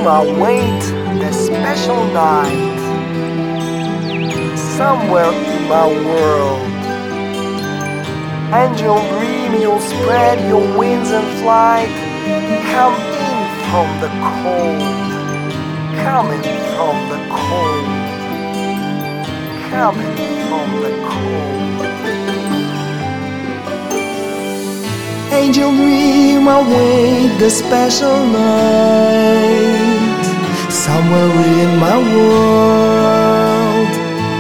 await the special night somewhere in my world. Angel dream, you'll spread your wings and flight. Come in from the cold, coming from the cold, coming from the cold. Angel dream, await the special night somewhere in my world.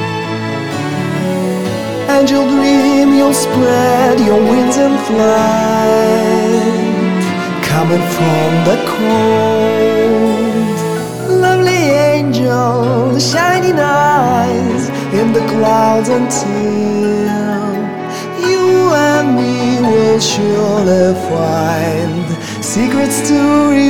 Angel dream, you'll spread your wings and fly, coming from the cold. Lovely angel, shining eyes in the clouds until you and me will surely find secrets to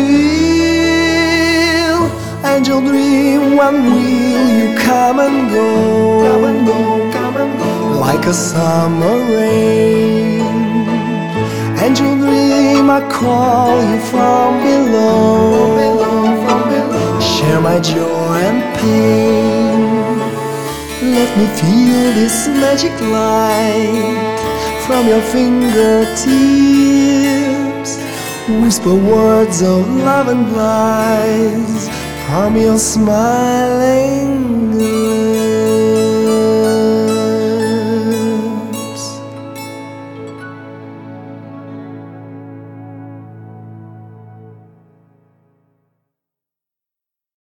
reveal. Angel dream, when will you come and go? Come and go, come and go, like a summer rain. Angel dream, I call you from below, from below. Share my joy and pain. Let me feel this magic light from your fingertips. Whisper words of love and lies from your smiling